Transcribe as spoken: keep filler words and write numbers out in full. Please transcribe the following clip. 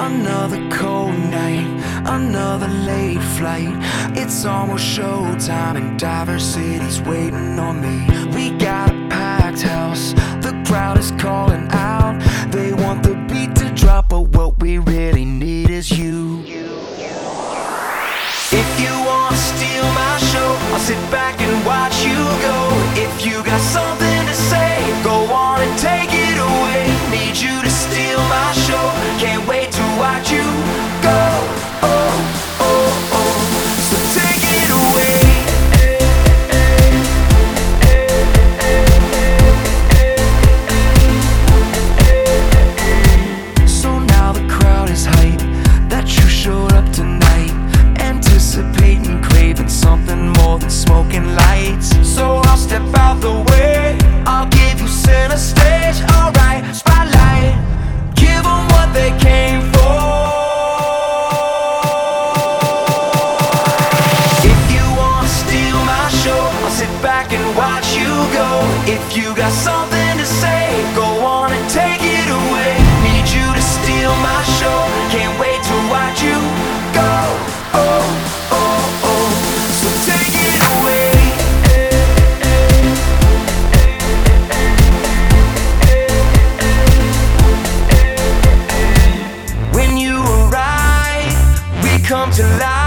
Another cold night, another late flight. It's almost showtime and Diversity's waiting on me. We got a packed house, the crowd is calling out. They want the beat to drop, but what we really need is you. If you wanna steal my show, I'll sit back and watch you go. If you got something to say, go on and take it away. Need you to steal my show, can't wait to watch you go. Oh, oh, oh, so take it away. So now the crowd is hyped that you showed up tonight, anticipating, craving something more than smoking lights. So I'll step out the way, I'll give you center stage. Alright, spotlight, give them what they came for. If you wanna steal my show, I'll sit back and watch you go. If you got something to say, go on and take it away. Need you to steal my show, can't wait to watch you go. Oh, oh, oh, so take it away. When you arrive, we come to life.